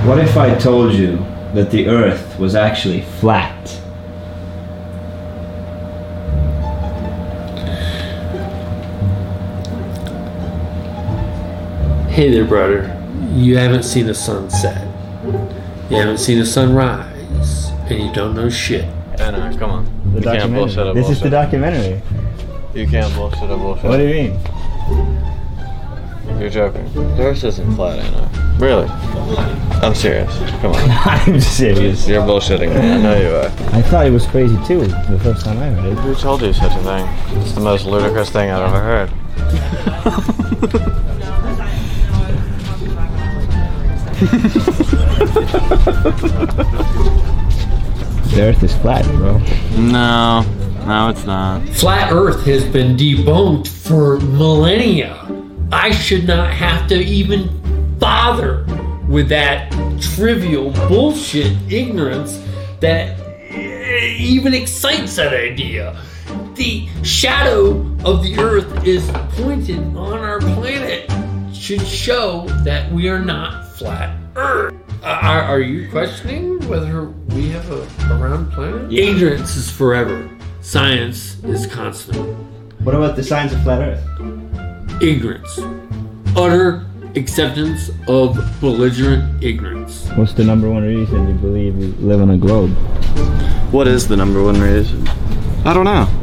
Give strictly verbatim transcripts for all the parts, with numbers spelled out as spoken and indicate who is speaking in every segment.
Speaker 1: What if I told you that the Earth was actually flat?
Speaker 2: Hey there, brother. You haven't seen the sunset. You haven't seen the sunrise. And you don't know shit.
Speaker 3: I know, come on.
Speaker 1: The
Speaker 3: you can't bullshit a
Speaker 1: This
Speaker 3: bullshit.
Speaker 1: is the documentary.
Speaker 3: You can't bullshit a bullshit.
Speaker 1: What do you mean?
Speaker 3: You're joking. The Earth isn't flat, Anna. Really? I'm serious. Come on.
Speaker 1: I'm serious.
Speaker 3: You're bullshitting me. I know you are.
Speaker 1: I thought it was crazy too, the first time I heard it.
Speaker 3: Who told you such a thing? It's the most ludicrous thing I've ever heard.
Speaker 1: The Earth is flat, bro.
Speaker 3: No. No, it's not.
Speaker 2: Flat Earth has been debunked for millennia. I should not have to even bother with that trivial bullshit ignorance that even excites that idea. The shadow of the Earth is pointed on our planet. Should show that we are not flat Earth. Uh, are, are you questioning whether we have a, a round planet? Yeah. Ignorance is forever. Science is constant.
Speaker 1: What about the science of flat Earth?
Speaker 2: Ignorance. Utter acceptance of belligerent ignorance.
Speaker 1: What's the number one reason you believe we live on a globe?
Speaker 3: What is the number one reason? I don't know.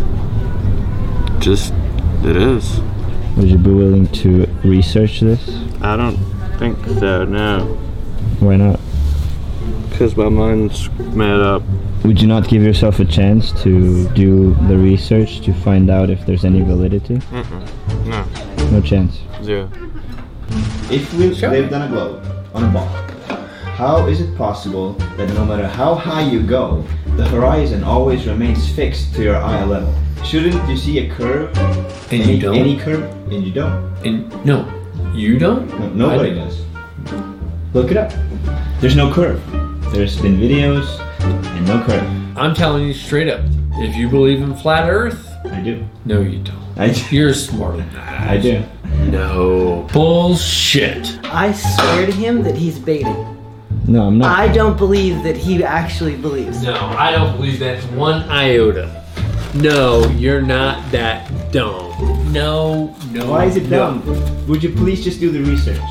Speaker 3: Just, it is.
Speaker 1: Would you be willing to research this?
Speaker 3: I don't think so, no.
Speaker 1: Why not?
Speaker 3: Because my mind's made up.
Speaker 1: Would you not give yourself a chance to do the research to find out if there's any validity?
Speaker 3: Mm-mm. No.
Speaker 1: No chance.
Speaker 3: Zero.
Speaker 1: If we
Speaker 2: Sure.
Speaker 1: lived on a globe, on a ball, how is it possible that no matter how high you go, the horizon always remains fixed to your eye level? Shouldn't you see a curve?
Speaker 2: And
Speaker 1: any,
Speaker 2: you don't?
Speaker 1: Any curve? And you don't.
Speaker 2: And no, you don't?
Speaker 1: No, nobody does. Look it up. There's no curve. There's been videos and no curve.
Speaker 2: I'm telling you straight up, if you believe in flat Earth,
Speaker 1: I do.
Speaker 2: no you don't.
Speaker 1: I do.
Speaker 2: You're smarter than that.
Speaker 1: I do.
Speaker 2: No. Bullshit.
Speaker 4: I swear to him that he's baiting.
Speaker 1: No, I'm not.
Speaker 4: I don't believe that he actually believes.
Speaker 2: No, I don't believe that one iota. No, you're not that dumb. No, no.
Speaker 1: Why is it
Speaker 2: no.
Speaker 1: dumb? Would you please just do the research?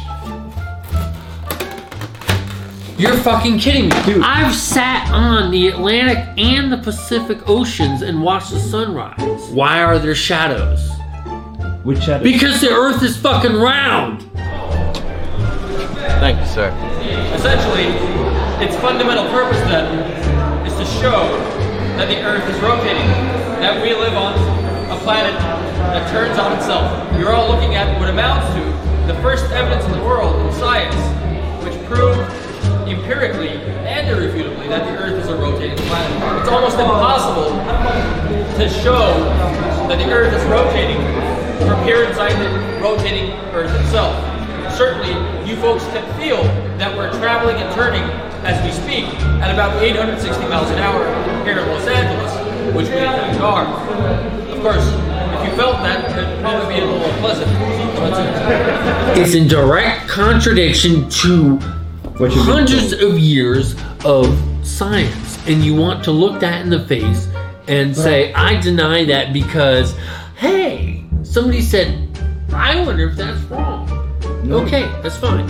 Speaker 2: You're fucking kidding me.
Speaker 1: Dude.
Speaker 2: I've sat on the Atlantic and the Pacific Oceans and watched the sunrise. Why are there shadows?
Speaker 1: Which shadow?
Speaker 2: Because the Earth is fucking round.
Speaker 3: Thank you, sir.
Speaker 5: Essentially, its fundamental purpose then is to show that the Earth is rotating, that we live on a planet that turns on itself. You're all looking at what amounts to the first evidence in the world in science, which proved empirically and irrefutably that the Earth is a rotating planet. It's almost impossible to show that the Earth is rotating from here inside the rotating Earth itself. Certainly, you folks can feel that we're traveling and turning as we speak at about eight hundred sixty miles an hour here in Los Angeles, which we in fact are. Of course, if you felt that, it'd probably be a little unpleasant.
Speaker 2: It's in direct contradiction to
Speaker 1: What you've been
Speaker 2: hundreds
Speaker 1: told.
Speaker 2: of years of science, and you want to look that in the face and say, I deny that because, hey, somebody said, I wonder if that's wrong.
Speaker 1: No.
Speaker 2: Okay, that's fine.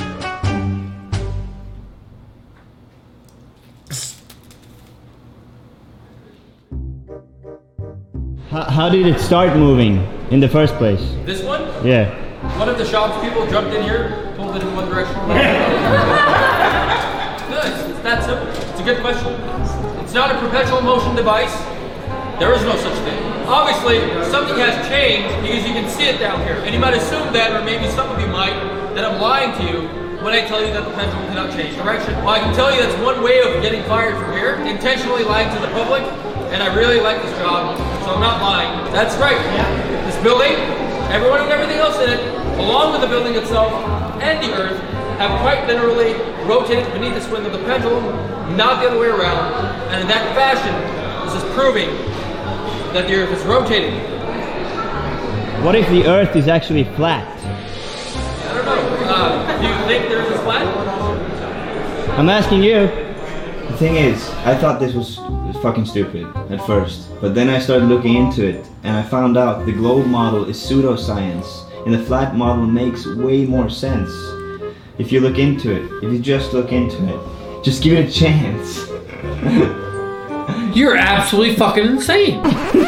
Speaker 1: How, how did it start moving in the first place?
Speaker 5: This one,
Speaker 1: Yeah.
Speaker 5: one of the shop's people jumped in here, pulled it in one direction. No, it's, it's that simple. It's a good question. It's not a perpetual motion device. There is no such thing. Obviously, something has changed because you can see it down here. And you might assume that, or maybe some of you might, that I'm lying to you when I tell you that the pendulum cannot change direction. Well, I can tell you that's one way of getting fired from here, intentionally lying to the public, and I really like this job, so I'm not lying. That's right. This building, everyone and everything else in it, along with the building itself and the Earth, have quite literally rotated beneath the swing of the pendulum, not the other way around. And in that fashion, this is proving that the Earth is rotating.
Speaker 1: What if the Earth is actually flat?
Speaker 5: I don't know. Uh, do you think the Earth is flat?
Speaker 1: I'm asking you. The thing is, I thought this was fucking stupid at first, but then I started looking into it, and I found out the globe model is pseudoscience, and the flat model makes way more sense. If you look into it, if you just look into it, just give it a chance.
Speaker 2: You're absolutely fucking insane.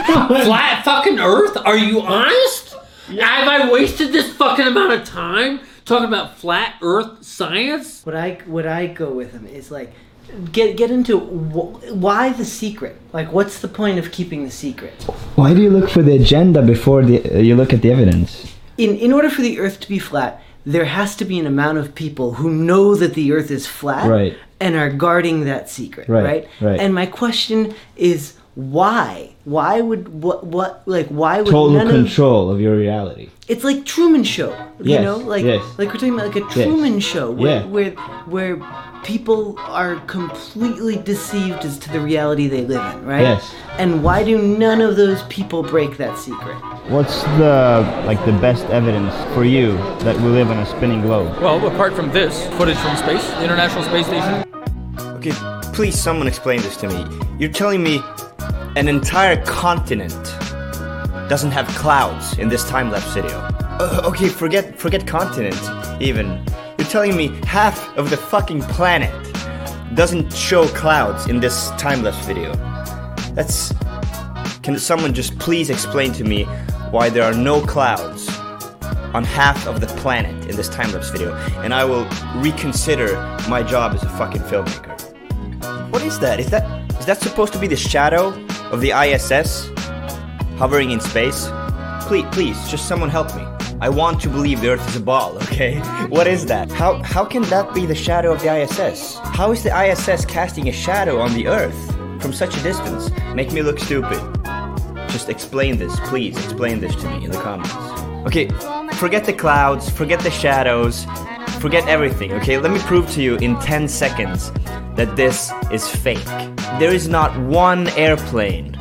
Speaker 2: Flat fucking Earth? Are you honest? Yeah. Have I wasted this fucking amount of time talking about flat Earth science?
Speaker 4: What I what I go with him is like, get get into wh- why the secret? Like, what's the point of keeping the secret?
Speaker 1: Why do you look for the agenda before the, uh, you look at the evidence?
Speaker 4: In in order for the Earth to be flat, there has to be an amount of people who know that the Earth is flat,
Speaker 1: right,
Speaker 4: and are guarding that secret,
Speaker 1: right,
Speaker 4: right?
Speaker 1: Right.
Speaker 4: And my question is, why? Why would what what like why would
Speaker 1: total
Speaker 4: none
Speaker 1: control
Speaker 4: of,
Speaker 1: of your reality?
Speaker 4: It's like Truman Show, you
Speaker 1: yes,
Speaker 4: know, like
Speaker 1: yes.
Speaker 4: like we're talking about like a Truman
Speaker 1: yes.
Speaker 4: Show where,
Speaker 1: yeah.
Speaker 4: where where people are completely deceived as to the reality they live in, right?
Speaker 1: Yes.
Speaker 4: And why do none of those people break that secret?
Speaker 1: What's the like the best evidence for you that we live on a spinning globe?
Speaker 5: Well, apart from this footage from space, the International Space Station.
Speaker 1: Okay, please someone explain this to me. You're telling me an entire continent doesn't have clouds in this time-lapse video. Uh, okay, forget forget continent even. You're telling me half of the fucking planet doesn't show clouds in this time-lapse video. That's... Can someone just please explain to me why there are no clouds on half of the planet in this time-lapse video, and I will reconsider my job as a fucking filmmaker. What is that? Is that is that supposed to be the shadow of the I S S hovering in space? Please, please, just someone help me. I want to believe the Earth is a ball, okay? What is that? How how can that be the shadow of the I S S? How is the I S S casting a shadow on the Earth from such a distance? Make me look stupid. Just explain this, please. Explain this to me in the comments. Okay, forget the clouds, forget the shadows, forget everything, okay? Let me prove to you in ten seconds that this is fake. There is not one airplane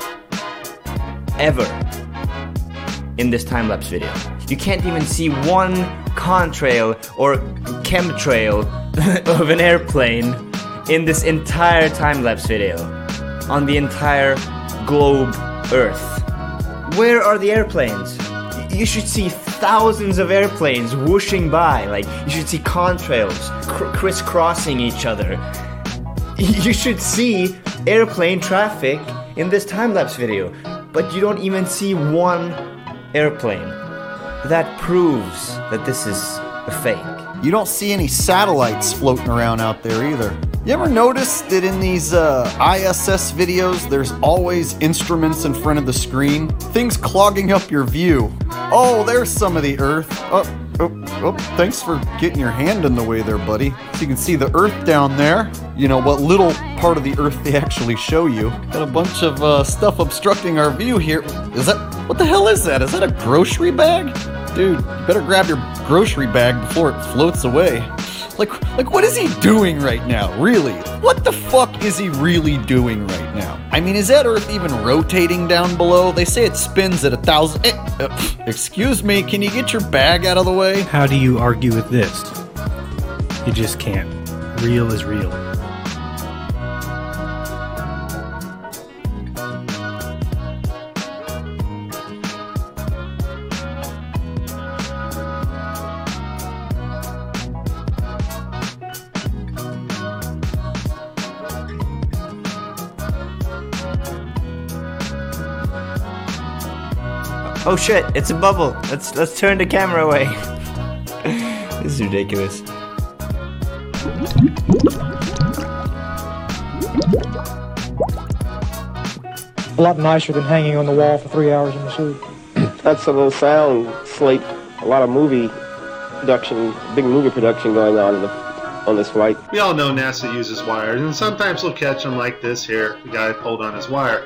Speaker 1: ever in this time-lapse video. You can't even see one contrail or chemtrail of an airplane in this entire time-lapse video on the entire globe Earth. Where are the airplanes? You should see thousands of airplanes whooshing by. Like, you should see contrails cr- crisscrossing each other. You should see airplane traffic in this time-lapse video, but you don't even see one airplane. That proves that this is a fake.
Speaker 6: You don't see any satellites floating around out there either. You ever notice that in these uh, I S S videos, there's always instruments in front of the screen? Things clogging up your view. Oh, there's some of the Earth. Oh, oh, oh, thanks for getting your hand in the way there, buddy. So you can see the Earth down there. You know, what little part of the Earth they actually show you. Got a bunch of uh, stuff obstructing our view here. Is that, what the hell is that? Is that a grocery bag? Dude, you better grab your grocery bag before it floats away. Like, like, what is he doing right now, really? What the fuck is he really doing right now? I mean, is that Earth even rotating down below? They say it spins at a thousand... Eh, uh, excuse me, can you get your bag out of the way?
Speaker 7: How do you argue with this? You just can't. Real is real.
Speaker 1: Oh shit, it's a bubble. Let's let's turn the camera away. This is ridiculous.
Speaker 8: A lot nicer than hanging on the wall for three hours in the suit.
Speaker 9: That's a little sound slate. A lot of movie production, big movie production going on in the, on this flight.
Speaker 10: We all know NASA uses wires, and sometimes they'll catch them like this here. The guy pulled on his wire.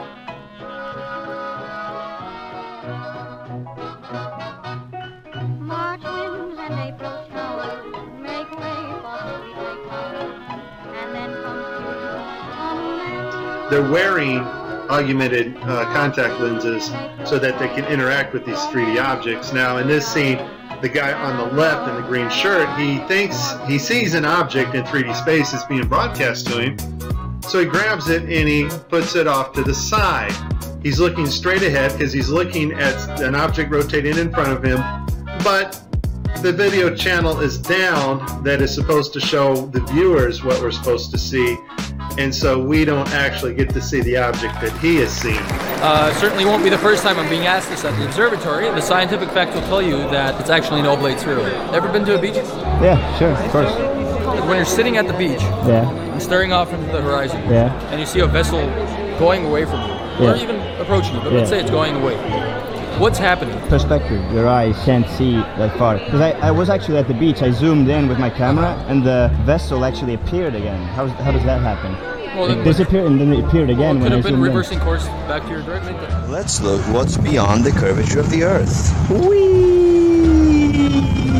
Speaker 10: They're wearing augmented uh, contact lenses so that they can interact with these three D objects. Now, in this scene, the guy on the left in the green shirt, he thinks he sees an object in three D space that's being broadcast to him. So he grabs it and he puts it off to the side. He's looking straight ahead because he's looking at an object rotating in front of him, but the video channel is down that is supposed to show the viewers what we're supposed to see, and so we don't actually get to see the object that he has seen.
Speaker 5: Uh, certainly won't be the first time I'm being asked this at the observatory. The scientific fact will tell you that it's actually no blade through. Ever been to a beach?
Speaker 11: Yeah, sure, of course.
Speaker 5: When you're sitting at the beach
Speaker 11: yeah.
Speaker 5: and staring off into the horizon,
Speaker 11: yeah.
Speaker 5: and you see a vessel going away from you,
Speaker 11: yeah.
Speaker 5: or even approaching you, but
Speaker 11: yeah.
Speaker 5: let's say it's going away. What's happening?
Speaker 11: Perspective. Your eyes can't see that far. Because I, I was actually at the beach. I zoomed in with my camera, and the vessel actually appeared again. How, how does that happen?
Speaker 5: Well,
Speaker 11: it disappeared and then it appeared again.
Speaker 5: Well, it
Speaker 11: when
Speaker 5: could
Speaker 11: I
Speaker 5: have been
Speaker 11: zoomed
Speaker 5: reversing
Speaker 11: in.
Speaker 5: course back to your direction.
Speaker 12: Let's look what's beyond the curvature of the Earth.
Speaker 11: Whee!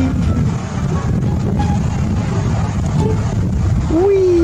Speaker 11: Whee!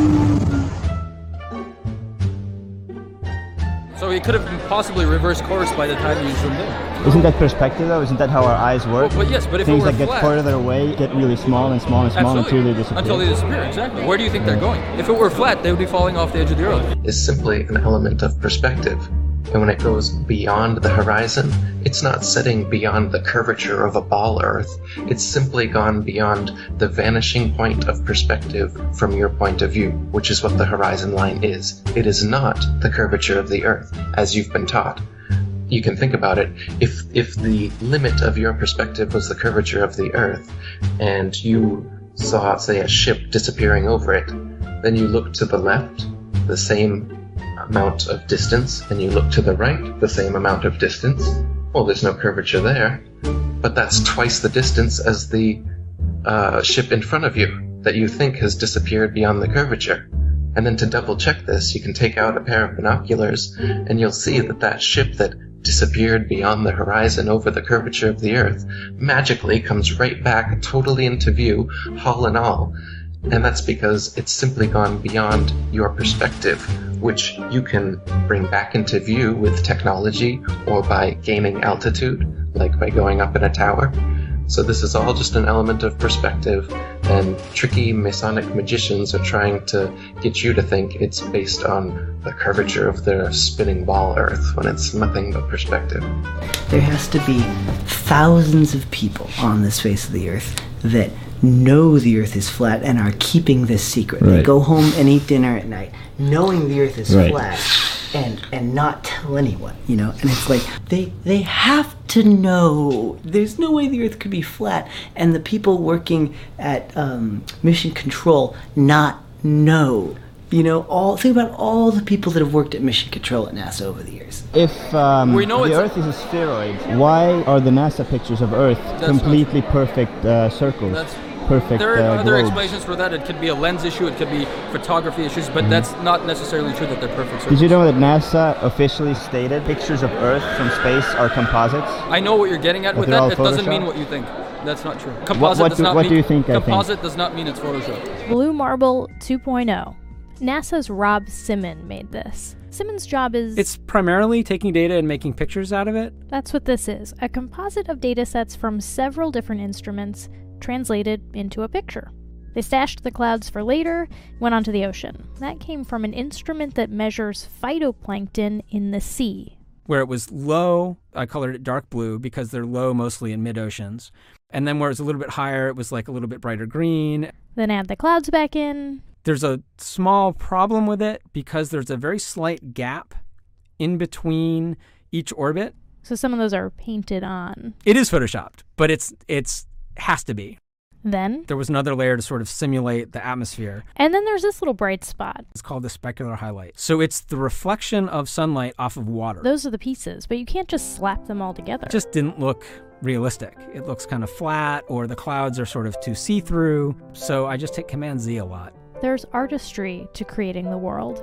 Speaker 5: So he could have possibly reversed course by the time you zoomed in.
Speaker 11: Isn't that perspective though? Isn't that how our eyes work?
Speaker 5: Well, but yes, but if
Speaker 11: things
Speaker 5: it were
Speaker 11: that get
Speaker 5: flat,
Speaker 11: further away get really small and small and small
Speaker 5: absolutely.
Speaker 11: until they disappear.
Speaker 5: Until they disappear, exactly. Where do you think they're going? If it were flat, they would be falling off the edge of the earth.
Speaker 13: Is simply an element of perspective. And when it goes beyond the horizon, it's not setting beyond the curvature of a ball Earth. It's simply gone beyond the vanishing point of perspective from your point of view, which is what the horizon line is. It is not the curvature of the Earth, as you've been taught. You can think about it. If, if the limit of your perspective was the curvature of the Earth, and you saw, say, a ship disappearing over it, then you look to the left, the same amount of distance, and you look to the right, the same amount of distance. Well, there's no curvature there, but that's twice the distance as the uh, ship in front of you that you think has disappeared beyond the curvature. And then to double check this, you can take out a pair of binoculars and you'll see that that ship that disappeared beyond the horizon over the curvature of the Earth magically comes right back totally into view, hull and all. And that's because it's simply gone beyond your perspective, which you can bring back into view with technology or by gaining altitude, like by going up in a tower. So this is all just an element of perspective, and tricky Masonic magicians are trying to get you to think it's based on the curvature of the spinning ball Earth, when it's nothing but perspective.
Speaker 4: There has to be thousands of people on this face of the Earth that know the Earth is flat and are keeping this secret.
Speaker 11: Right.
Speaker 4: They go home and eat dinner at night knowing the Earth is
Speaker 11: Right.
Speaker 4: flat and and not tell anyone, you know? And it's like, they they have to know. There's no way the Earth could be flat, and the people working at um, Mission Control not know. You know, all think about all the people that have worked at Mission Control at NASA over the years.
Speaker 11: If um,
Speaker 5: We know
Speaker 11: the
Speaker 5: it's-
Speaker 11: Earth is a spheroid, why are the NASA pictures of Earth
Speaker 5: That's
Speaker 11: completely perfect uh, circles?
Speaker 5: That's-
Speaker 11: perfect
Speaker 5: There are
Speaker 11: uh,
Speaker 5: other
Speaker 11: globes?
Speaker 5: explanations for that. It could be a lens issue, it could be photography issues, but that's not necessarily true that they're perfect circles.
Speaker 11: Did you know that NASA officially stated pictures of Earth from space are composites?
Speaker 5: I know what you're getting at
Speaker 11: But
Speaker 5: with
Speaker 11: they're all
Speaker 5: that. It doesn't
Speaker 11: Photoshop?
Speaker 5: mean what you think. That's not true. Composite
Speaker 11: what
Speaker 5: does
Speaker 11: do-
Speaker 5: not
Speaker 11: what
Speaker 5: mean,
Speaker 11: do you think I think?
Speaker 5: Composite does not mean it's Photoshop.
Speaker 14: Blue Marble two point oh. NASA's Rob Simon made this. Simon's job is...
Speaker 15: It's primarily taking data and making pictures out of it.
Speaker 14: That's what this is. A composite of data sets from several different instruments translated into a picture. They stashed the clouds for later, went onto the ocean. That came from an instrument that measures phytoplankton in the sea.
Speaker 15: Where it was low, I colored it dark blue because they're low mostly in mid-oceans. And then where it was a little bit higher, it was like a little bit brighter green.
Speaker 14: Then add the clouds back in.
Speaker 15: There's a small problem with it because there's a very slight gap in between each orbit.
Speaker 14: So some of those are painted on.
Speaker 15: It is photoshopped, but it's it's has to be.
Speaker 14: Then?
Speaker 15: There was another layer to sort of simulate the atmosphere.
Speaker 14: And then there's this little bright spot.
Speaker 15: It's called the specular highlight. So it's the reflection of sunlight off of water.
Speaker 14: Those are the pieces, but you can't just slap them all together.
Speaker 15: It just didn't look realistic. It looks kind of flat, or the clouds are sort of too see-through. So I just hit Command Z a lot.
Speaker 14: There's artistry to creating the world.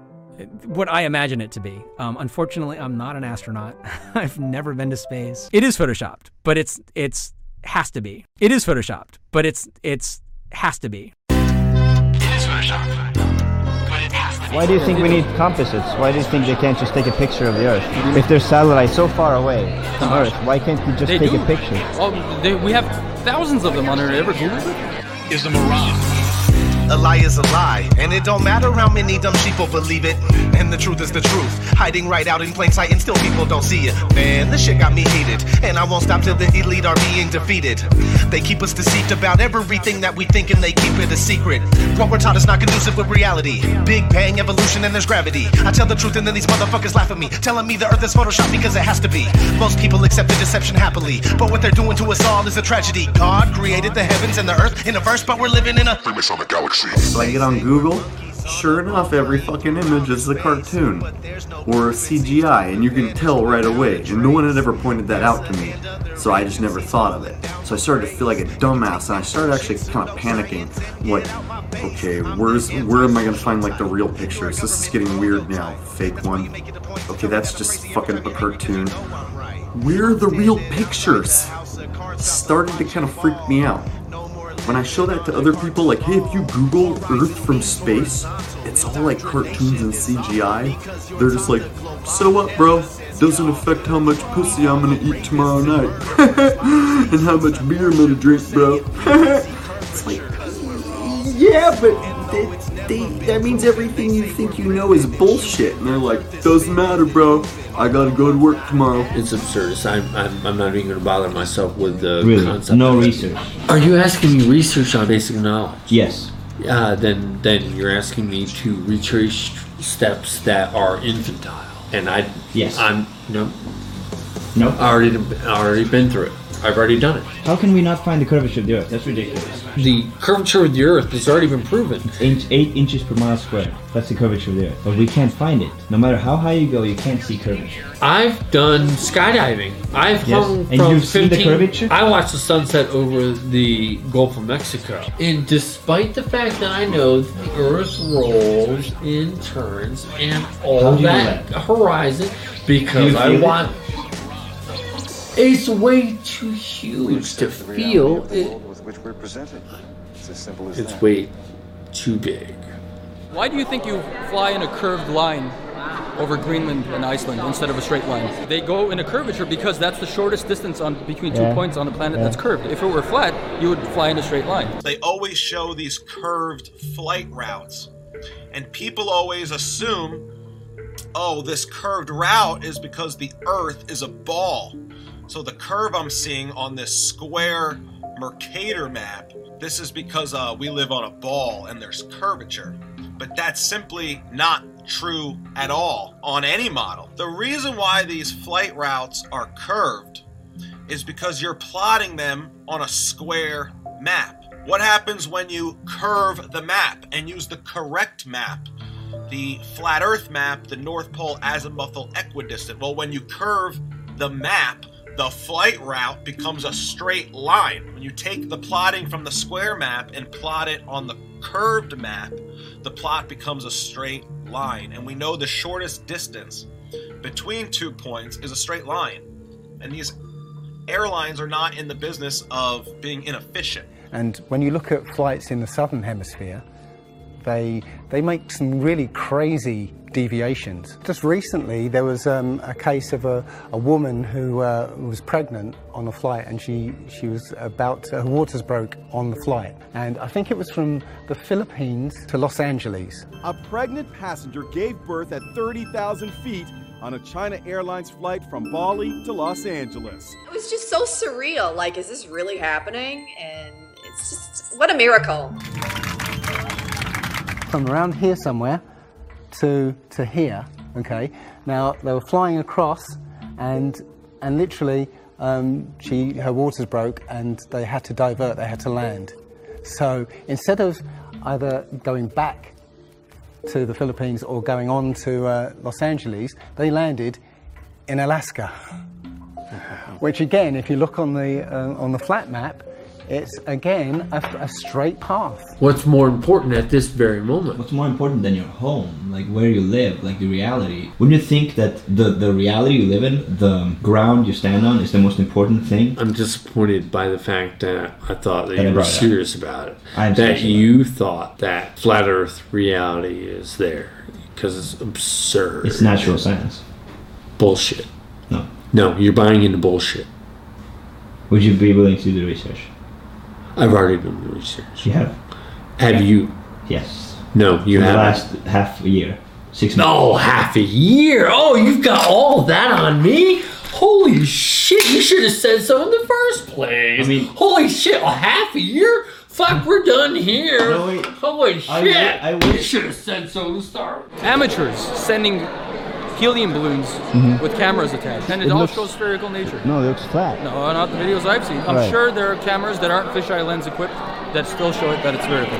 Speaker 15: What I imagine it to be. Um, unfortunately, I'm not an astronaut. I've never been to space. It is photoshopped, but it's it's has to be. It is photoshopped, but it's it's has to be.
Speaker 16: It is photoshopped, but it has to be.
Speaker 11: Why do you think we need composites? Why do you think they can't just take a picture of the Earth? If there's satellites so far away from Earth, why can't they just
Speaker 5: They
Speaker 11: take
Speaker 5: do.
Speaker 11: a picture?
Speaker 5: Well, they, we have thousands of them on our ever Google it?
Speaker 16: Is a mirage. A lie is a lie, and it don't matter how many dumb sheeple believe it. And the truth is the truth, hiding right out in plain sight, and still people don't see it. Man, this shit got me heated, and I won't stop till the elite are being defeated. They keep us deceived about everything that we think, and they keep it a secret. What we're taught is not conducive with reality. Big bang, evolution, and there's gravity. I tell the truth, and then these motherfuckers laugh at me, telling me the earth is photoshopped because it has to be. Most people accept the deception happily, but what they're doing to us all is a tragedy. God created the heavens and the earth in a verse, but we're living in a Freemasonic galaxy.
Speaker 6: So I get on Google, sure enough, every fucking image is a cartoon or a C G I, and you can tell right away, and no one had ever pointed that out to me, so I just never thought of it. So I started to feel like a dumbass, and I started actually kind of panicking, like, okay, where's where am I gonna find like the real pictures? This is getting weird now. Fake one. Okay, that's just fucking a cartoon. Where are the real pictures? Started to kind of freak me out. When I show that to other people, like, hey, if you Google Earth from space, it's all like cartoons and C G I. They're just like, so what, bro? Doesn't affect how much pussy I'm gonna eat tomorrow night. And how much beer I'm gonna drink, bro. It's like, yeah, but they, they, that means everything you think you know is bullshit. And they're like, doesn't matter, bro. I gotta go to work tomorrow.
Speaker 2: It's absurd. I'm, I'm, I'm not even gonna bother myself with the
Speaker 11: Really?
Speaker 2: concept.
Speaker 11: No
Speaker 2: of it.
Speaker 11: research?
Speaker 2: Are you asking me research on basic knowledge?
Speaker 11: Yes.
Speaker 2: Uh, then, then you're asking me to retrace steps that are infantile, and I,
Speaker 11: Yes.
Speaker 2: I'm no,
Speaker 11: no.
Speaker 2: I already, I already been through it. I've already done it.
Speaker 11: How can we not find the curvature of the Earth? That's ridiculous.
Speaker 2: The curvature of the Earth has already been proven.
Speaker 11: Inch, eight inches per mile squared. That's the curvature of the Earth. But we can't find it. No matter how high you go, you can't see curvature.
Speaker 2: I've done skydiving. I've
Speaker 11: Yes.
Speaker 2: hung
Speaker 11: And
Speaker 2: from
Speaker 11: you've seen the
Speaker 2: fifteen
Speaker 11: curvature?
Speaker 2: I watched the sunset over the Gulf of Mexico. And despite the fact that I know that the Earth rolls in turns and all
Speaker 11: How do you know
Speaker 2: that,
Speaker 11: that?
Speaker 2: horizon,
Speaker 11: Do
Speaker 2: because
Speaker 11: you
Speaker 2: I
Speaker 11: feel it?
Speaker 2: want. It's way too huge to feel it.
Speaker 17: With which we're presented. It's as simple as
Speaker 2: It's
Speaker 17: that.
Speaker 2: way too big.
Speaker 5: Why do you think you fly in a curved line over Greenland and Iceland instead of a straight line? They go in a curvature because that's the shortest distance on between two
Speaker 9: Yeah.
Speaker 5: points on a planet
Speaker 9: Yeah.
Speaker 5: that's curved. If it were flat, you would fly in a straight line.
Speaker 18: They always show these curved flight routes, and people always assume, oh, this curved route is because the Earth is a ball. So the curve I'm seeing on this square Mercator map, this is because uh, we live on a ball and there's curvature. But that's simply not true at all on any model. The reason why these flight routes are curved is because you're plotting them on a square map. What happens when you curve the map and use the correct map? The flat Earth map, the North Pole azimuthal equidistant. Well, when you curve the map, the flight route becomes a straight line. When you take the plotting from the square map and plot it on the curved map, the plot becomes a straight line. And we know the shortest distance between two points is a straight line. And these airlines are not in the business of being inefficient.
Speaker 19: And when you look at flights in the southern hemisphere, they they make some really crazy deviations. Just recently, there was um, a case of a, a woman who uh, was pregnant on a flight, and she she was about her waters broke on the flight, and I think it was from the Philippines to Los Angeles.
Speaker 20: A pregnant passenger gave birth at thirty thousand feet on a China Airlines flight from Bali to Los Angeles.
Speaker 21: It was just so surreal. Like, is this really happening? And it's just, what a miracle.
Speaker 19: From around here somewhere to to here, okay? Now, they were flying across, and and literally, um, she her waters broke, and they had to divert, they had to land. So instead of either going back to the Philippines or going on to uh, Los Angeles, they landed in Alaska. Which again, if you look on the uh, on the flat map, it's again a, a straight path.
Speaker 2: What's more important at this very moment?
Speaker 11: What's more important than your home, like where you live, like the reality? Wouldn't you think that the, the reality you live in, the ground you stand on, is the most important thing?
Speaker 2: I'm disappointed by the fact that I thought that
Speaker 11: That I
Speaker 2: you were
Speaker 11: brought it up.
Speaker 2: serious about it.
Speaker 11: I'm
Speaker 2: that
Speaker 11: serious
Speaker 2: you thought that flat Earth reality is there. because it's absurd.
Speaker 1: It's natural science.
Speaker 2: Bullshit.
Speaker 1: No.
Speaker 2: No, you're buying into bullshit.
Speaker 1: Would you be willing to do the research?
Speaker 2: I've already done the research.
Speaker 1: You have?
Speaker 2: Have you?
Speaker 1: Yes.
Speaker 2: No, you
Speaker 1: For the
Speaker 2: haven't.
Speaker 1: last half a year. Six months.
Speaker 2: Oh, half a year. Oh, you've got all that on me? Holy shit, you should have said so in the first place.
Speaker 1: I mean,
Speaker 2: holy shit, a half a year? Fuck, we're done here.
Speaker 1: No, wait.
Speaker 2: Holy shit.
Speaker 1: I, I
Speaker 2: you should have said so in the start.
Speaker 5: Amateurs sending helium balloons
Speaker 11: Mhm.
Speaker 5: with cameras attached, and it,
Speaker 11: It
Speaker 5: all
Speaker 11: looks-
Speaker 5: shows spherical nature.
Speaker 11: No, it looks flat.
Speaker 5: No, not the videos I've seen. I'm
Speaker 11: Right.
Speaker 5: sure there are cameras that aren't fisheye lens equipped that still show it that it's spherical.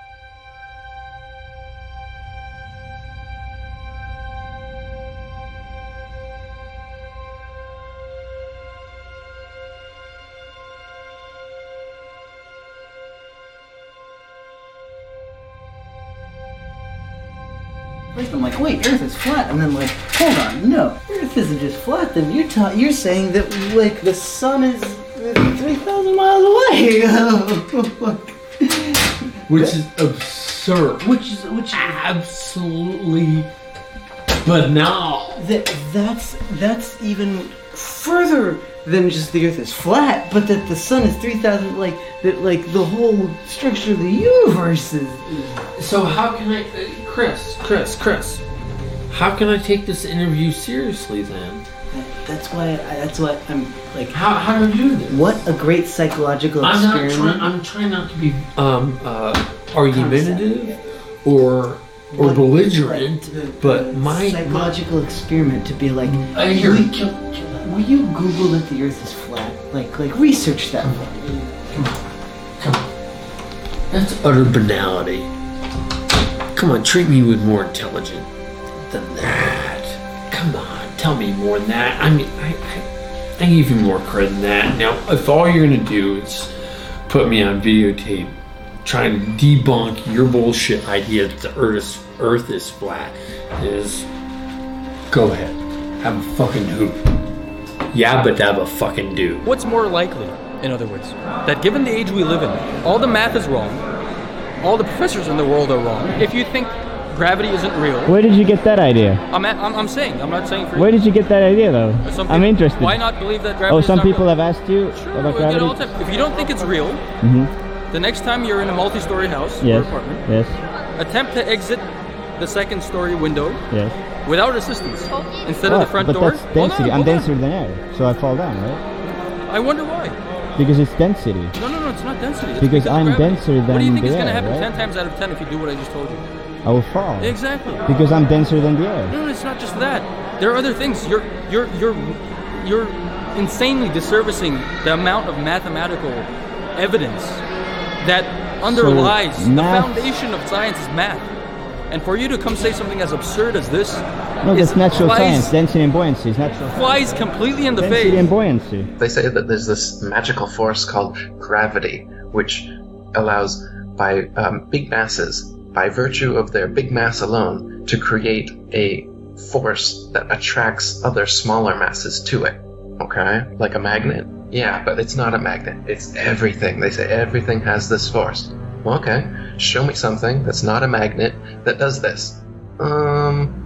Speaker 4: First I'm like, wait, Earth is flat, and then like, hold on, no, Earth isn't just flat. Then you're ta- you're saying that like the sun is three thousand miles away.
Speaker 2: Which is absurd.
Speaker 4: Which is which
Speaker 2: absolutely banal.
Speaker 4: That that's that's even further than just the Earth is flat, but that the sun is three thousand, like that, like the whole structure of the universe is. is
Speaker 2: So how can I, uh, Chris, Chris, Chris, how can I take this interview seriously then?
Speaker 4: That's why. I, that's why I'm like.
Speaker 2: How how do I do this?
Speaker 4: What a great psychological
Speaker 2: I'm not
Speaker 4: experiment.
Speaker 2: trying. I'm trying not to be um uh argumentative or or
Speaker 4: What-
Speaker 2: belligerent,
Speaker 4: the- the
Speaker 2: but my
Speaker 4: psychological experiment to be like,
Speaker 2: I hear-
Speaker 4: will, you, will you Google that the Earth is flat? Like, like research that.
Speaker 2: That's utter banality. Come on, treat me with more intelligence than that. Come on, tell me more than that. I mean, I, I, I give you more credit than that. Now, if all you're gonna do is put me on videotape trying to debunk your bullshit idea that the Earth is, Earth is flat, is go ahead, have a fucking hoop. Yeah, but have a fucking do.
Speaker 5: What's more likely, in other words, that given the age we live in, all the math is wrong, all the professors in the world are wrong. If you think gravity isn't real,
Speaker 11: Where did you get that idea?
Speaker 5: I'm, at, I'm, I'm saying, I'm not saying for
Speaker 11: Where did you get that idea, though?
Speaker 5: Some
Speaker 11: I'm
Speaker 5: people-
Speaker 11: interested.
Speaker 5: Why not believe that gravity
Speaker 11: Oh,
Speaker 5: is
Speaker 11: some
Speaker 5: not
Speaker 11: people
Speaker 5: real?
Speaker 11: have asked you
Speaker 5: Sure,
Speaker 11: about
Speaker 5: we get it all
Speaker 11: gravity.
Speaker 5: the time. If you don't think it's real,
Speaker 11: Mm-hmm.
Speaker 5: the next time you're in a multi-story house
Speaker 11: Yes.
Speaker 5: or apartment,
Speaker 11: Yes.
Speaker 5: attempt to exit the second story window
Speaker 11: Yes.
Speaker 5: without assistance. Instead
Speaker 11: What?
Speaker 5: of the front
Speaker 11: but
Speaker 5: door.
Speaker 11: that's
Speaker 5: Hold
Speaker 11: density.
Speaker 5: on,
Speaker 11: I'm
Speaker 5: hold on.
Speaker 11: denser than air, so I fall down, right?
Speaker 5: I wonder why.
Speaker 11: Because it's density.
Speaker 5: No, no, no, it's not density. It's
Speaker 11: Because
Speaker 5: of
Speaker 11: I'm
Speaker 5: gravity.
Speaker 11: denser
Speaker 5: What do you
Speaker 11: than
Speaker 5: think
Speaker 11: the
Speaker 5: is going to
Speaker 11: air,
Speaker 5: happen
Speaker 11: right?
Speaker 5: ten times out of ten if you do what I just told you?
Speaker 11: I will fall.
Speaker 5: Exactly.
Speaker 11: Because I'm denser than the air.
Speaker 5: No, no, it's not just that. There are other things. You're, you're, you're, you're insanely disservicing the amount of mathematical evidence that underlies the
Speaker 11: math-
Speaker 5: foundation of science is math. And for you to come say something as absurd as this,
Speaker 11: No,
Speaker 5: is
Speaker 11: that's natural
Speaker 5: flies,
Speaker 11: science. Density and buoyancy is natural science.
Speaker 5: flies completely in the
Speaker 11: Density
Speaker 5: face.
Speaker 11: and buoyancy.
Speaker 13: They say that there's this magical force called gravity, which allows, by um, big masses, by virtue of their big mass alone, to create a force that attracts other smaller masses to it. Okay? Like a magnet? Yeah, but it's not a magnet. It's everything. They say everything has this force. Well, okay, show me something that's not a magnet that does this. Um,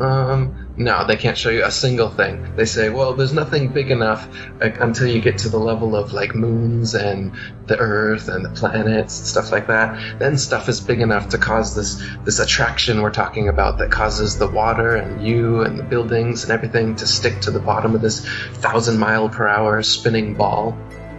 Speaker 13: um, no, they can't show you a single thing. They say, well, there's nothing big enough uh, until you get to the level of like moons and the Earth and the planets and stuff like that. Then stuff is big enough to cause this this attraction we're talking about that causes the water and you and the buildings and everything to stick to the bottom of this thousand mile per hour spinning ball.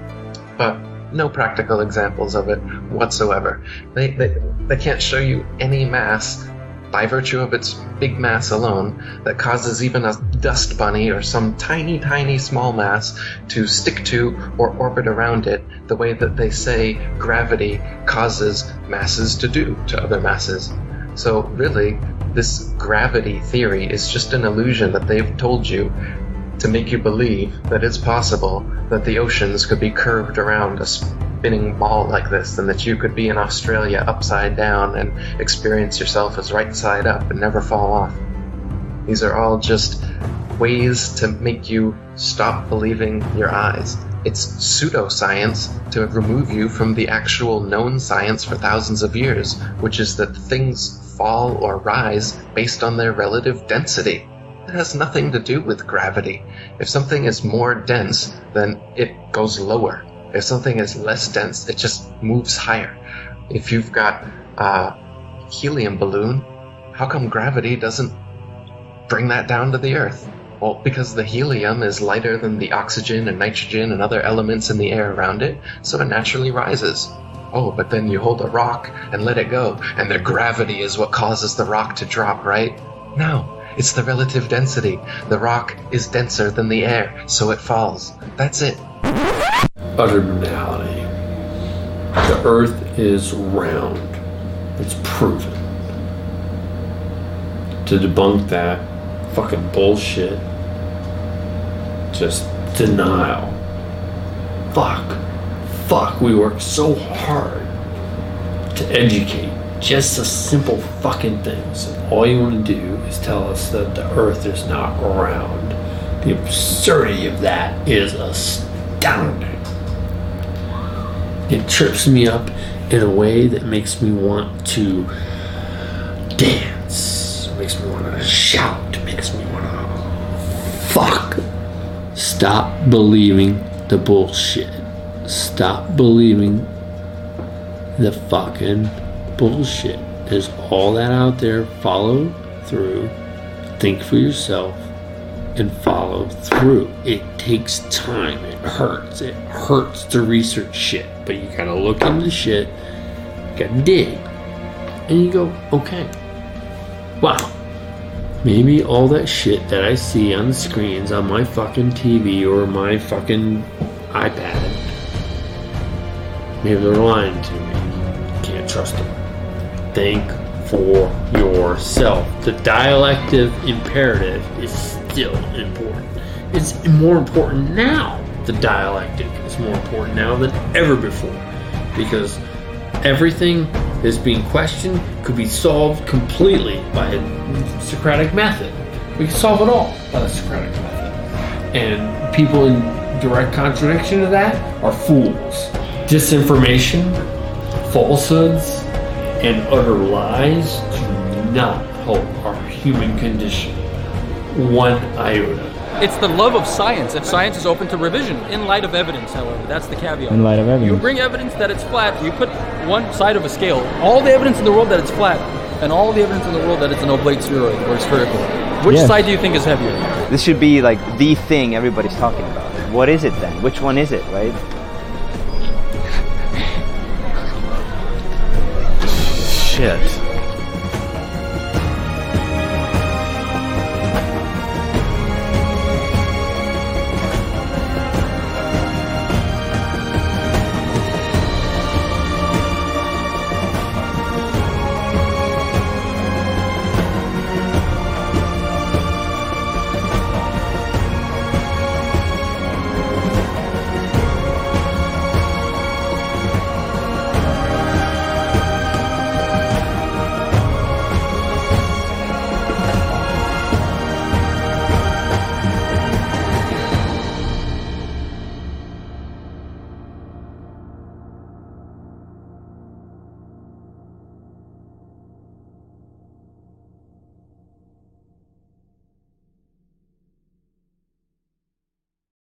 Speaker 13: But no practical examples of it whatsoever. They, they, they can't show you any mass by virtue of its big mass alone that causes even a dust bunny or some tiny, tiny small mass to stick to or orbit around it the way that they say gravity causes masses to do to other masses. So really, this gravity theory is just an illusion that they've told you to make you believe that it's possible that the oceans could be curved around a spinning ball like this, and that you could be in Australia upside down and experience yourself as right side up and never fall off. These are all just ways to make you stop believing your eyes. It's pseudoscience to remove you from the actual known science for thousands of years, which is that things fall or rise based on their relative density. It has nothing to do with gravity. If something is more dense, then it goes lower. If something is less dense, it just moves higher. If you've got a helium balloon, how come gravity doesn't bring that down to the Earth? Well, because the helium is lighter than the oxygen and nitrogen and other elements in the air around it, so it naturally rises. Oh, but then you hold a rock and let it go, and the gravity is what causes the rock to drop, right? No, it's the relative density. The rock is denser than the air, so it falls. That's it.
Speaker 2: Utter banality. The Earth is round. It's proven. To debunk that fucking bullshit, just denial. Fuck. Fuck, we work so hard to educate just the simple fucking things. And all you want to do is tell us that the Earth is not round. The absurdity of that is astounding. It trips me up in a way that makes me want to dance. It makes me want to shout. It makes me want to fuck. Stop believing the bullshit. Stop believing the fucking bullshit. There's all that out there. Follow through. Think for yourself and follow through. It takes time. It hurts. It hurts to research shit. But you gotta look into shit. You gotta dig. And you go, okay. Wow. Maybe all that shit that I see on the screens on my fucking T V or my fucking iPad, maybe they're lying to me. Can't trust them. Think for yourself. The dialective imperative is still important. It's more important now. The dialectic is more important now than ever before, because everything that's being questioned could be solved completely by the Socratic method. We can solve it all by the Socratic method. And people in direct contradiction to that are fools. Disinformation, falsehoods, and utter lies do not help our human condition one iota.
Speaker 5: It's the love of science, and science is open to revision in light of evidence, however. That's the caveat.
Speaker 11: In light of evidence.
Speaker 5: You bring evidence that it's flat, you put one side of a scale, all the evidence in the world that it's flat, and all the evidence in the world that it's an oblate spheroid or spherical. Which
Speaker 11: Yes.
Speaker 5: side do you think is heavier?
Speaker 11: This should be like the thing everybody's talking about. What is it then? Which one is it, right?
Speaker 6: Shit.